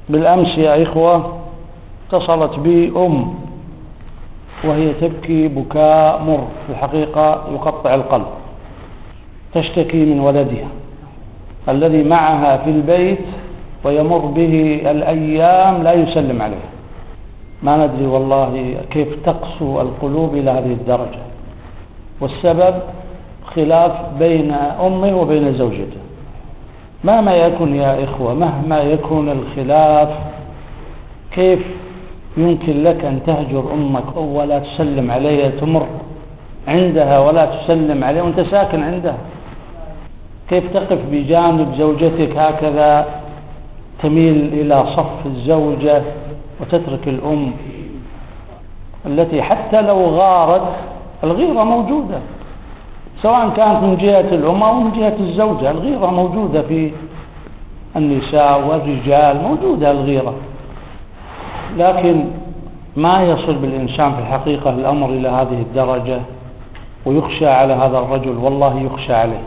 بالأمس يا إخوة اتصلت بي وهي تبكي بكاء مر في الحقيقة يقطع القلب. تشتكي من ولدها الذي معها في البيت ويمر به الأيام لا يسلم عليه. ما ندري والله كيف تقسو القلوب إلى هذه الدرجة، والسبب خلاف بين أمه وبين زوجته. مهما يكن يا إخوة، مهما يكون الخلاف، كيف يمكن لك أن تهجر أمك ولا تسلم عليها، تمر عندها ولا تسلم عليها وأنت ساكن عندها؟ كيف تقف بجانب زوجتك هكذا، تميل إلى صف الزوجة وتترك الأم التي حتى لو غارت الغيرة موجودة، سواء كانت من جهة الأم أو من جهة الزوجة. الغيرة موجودة في النساء والرجال، موجودة الغيرة، لكن ما يصل بالإنسان في الحقيقة الأمر إلى هذه الدرجة ويخشى على هذا الرجل. والله يخشى عليه،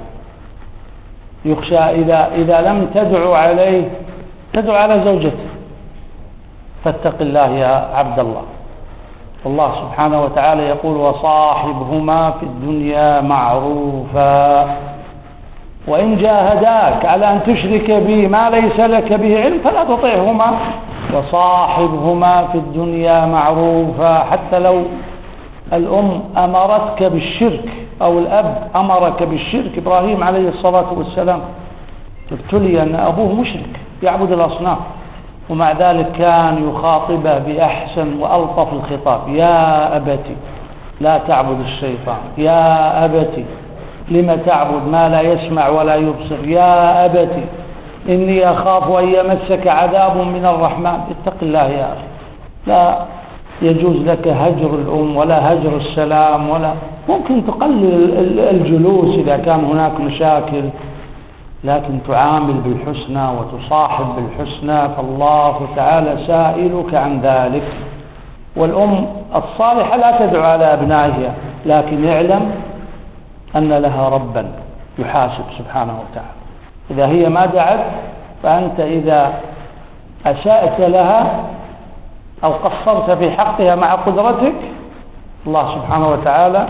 يخشى إذا لم تدعو عليه تدعو على زوجته. فاتق الله يا عبد الله. الله سبحانه وتعالى يقول: وصاحبهما في الدنيا معروفا وإن جاهداك على أن تشرك بي ما ليس لك به علم فلا تطعهما وصاحبهما في الدنيا معروفا. حتى لو الأم أمرتك بالشرك أو الأب أمرك بالشرك، إبراهيم عليه الصلاة والسلام ابتلي أن أبوه مشرك يعبد الأصنام، ومع ذلك كان يخاطبه بأحسن وألطف الخطاب: يا أبتي لا تعبد الشيطان، يا أبتي لم تعبد ما لا يسمع ولا يبصر، يا أبتي إني أخاف أن يمسك عذاب من الرحمن. اتق الله يا أخي. لا يجوز لك هجر الأم ولا هجر السلام، ولا ممكن تقلل الجلوس إذا كان هناك مشاكل، لكن تعامل بالحسنى وتصاحب بالحسنى، فالله تعالى سائلك عن ذلك. والأم الصالحة لا تدعو على أبنائها، لكن اعلم أن لها ربا يحاسب سبحانه وتعالى. إذا هي ما دعت، فأنت إذا أسأت لها أو قصرت في حقها مع قدرتك، الله سبحانه وتعالى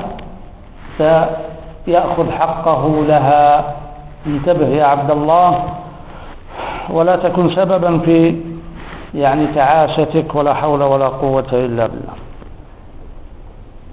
سيأخذ حقه لها. انتبه يا عبد الله، ولا تكن سببا في تعاستك، ولا حول ولا قوة إلا بالله.